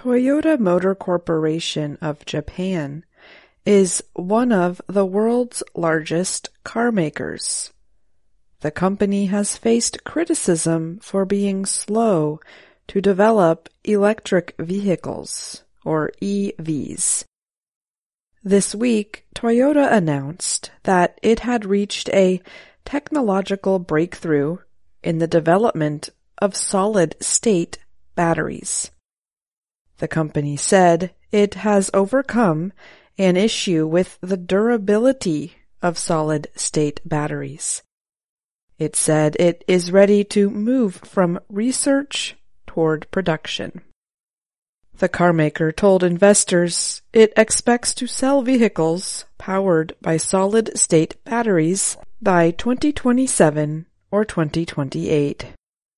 Toyota Motor Corporation of Japan is one of the world's largest car makers. The company has faced criticism for being slow to develop electric vehicles, or EVs. This week, Toyota announced that it had reached a technological breakthrough in the development of solid-state batteries. The company said it has overcome an issue with the durability of solid-state batteries. It said it is ready to move from research toward production. The carmaker told investors it expects to sell vehicles powered by solid-state batteries by 2027 or 2028.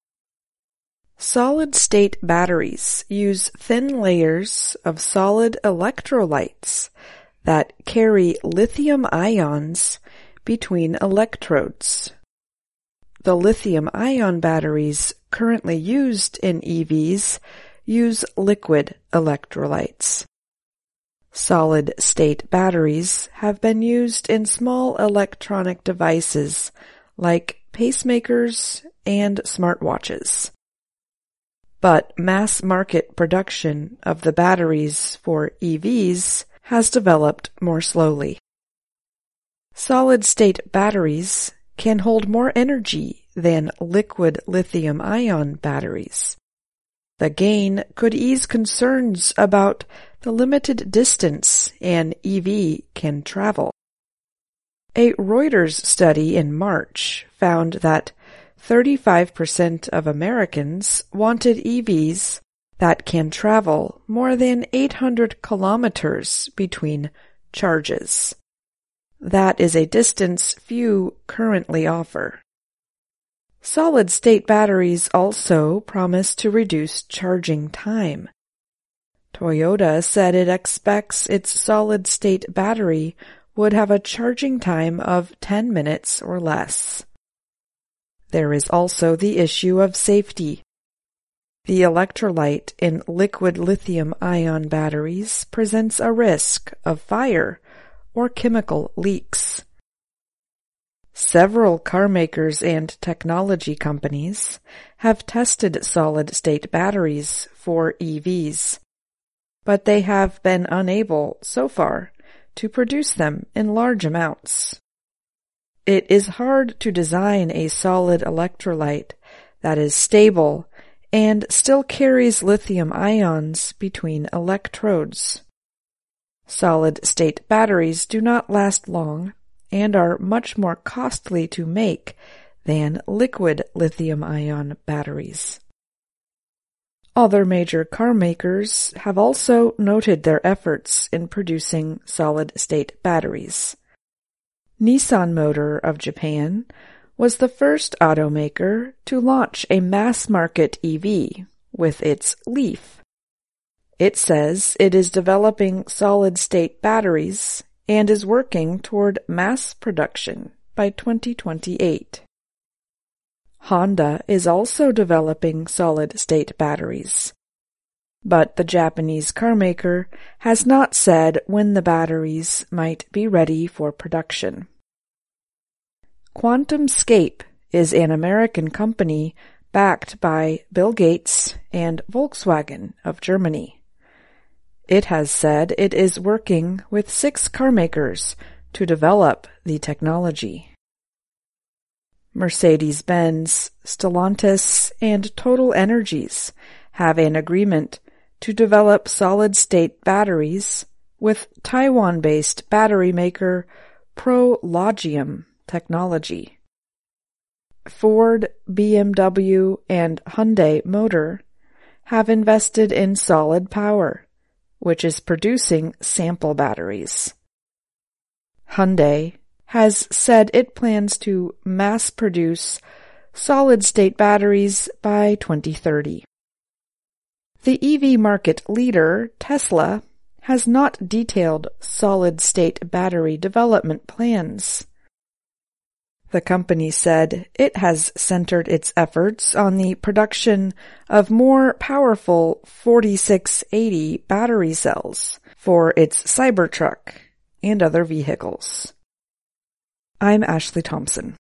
Solid-state batteries use thin layers of solid electrolytes that carry lithium ions between electrodes. The lithium-ion batteries currently used in EVs use liquid electrolytes. Solid-state batteries have been used in small electronic devices like pacemakers and smartwatches. But mass-market production of the batteries for EVs has developed more slowly. Solid-state batteries can hold more energy than liquid lithium-ion batteries. The gain could ease concerns about the limited distance an EV can travel. A Reuters study in March found that 35% of Americans wanted EVs that can travel more than 800 kilometers between charges. That is a distance few currently offer. Solid-state batteries also promise to reduce charging time. Toyota said it expects its solid-state battery would have a charging time of 10 minutes or less. There is also the issue of safety. The electrolyte in liquid lithium-ion batteries presents a risk of fire or chemical leaks. Several car makers and technology companies have tested solid-state batteries for EVs, but they have been unable, so far, to produce them in large amounts. It is hard to design a solid electrolyte that is stable and still carries lithium ions between electrodes. Solid-state batteries do not last long and are much more costly to make than liquid lithium-ion batteries. Other major car makers have also noted their efforts in producing solid-state batteries. Nissan Motor of Japan was the first automaker to launch a mass-market EV with its Leaf. It says it is developing solid-state batteries and is working toward mass production by 2028. Honda is also developing solid-state batteries, but the Japanese carmaker has not said when the batteries might be ready for production. QuantumScape is an American company backed by Bill Gates and Volkswagen of Germany. It has said it is working with 6 carmakers to develop the technology. Mercedes-Benz, Stellantis, and Total Energies have an agreement to develop solid-state batteries with Taiwan-based battery maker Prologium Technology. Ford, BMW, and Hyundai Motor have invested in Solid Power, which is producing sample batteries. Hyundai has said it plans to mass-produce solid-state batteries by 2030. The EV market leader, Tesla, has not detailed solid-state battery development plans. The company said it has centered its efforts on the production of more powerful 4680 battery cells for its Cybertruck and other vehicles. I'm Ashley Thompson.